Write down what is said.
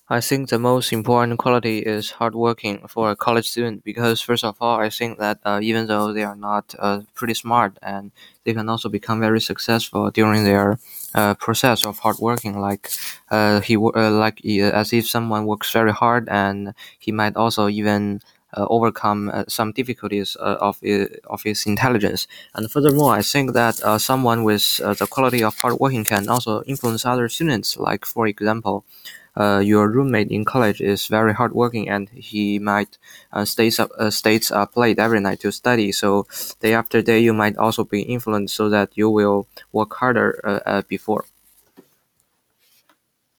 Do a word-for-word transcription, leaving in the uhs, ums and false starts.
I think the most important quality is hardworking for a college student because, first of all, I think that uh, even though they are not uh, pretty smart, and they can also become very successful during their uh, process of hardworking. Like uh, he wo- uh, like uh, as if someone works very hard, and he might also even uh, overcome uh, some difficulties uh, of uh, of his intelligence. And furthermore, I think that uh, someone with uh, the quality of hardworking can also influence other students. Like for example, uh, your roommate in college is very hardworking and he might uh, stays up uh, stays up late every night to study. So day after day, you might also be influenced so that you will work harder uh, uh, before.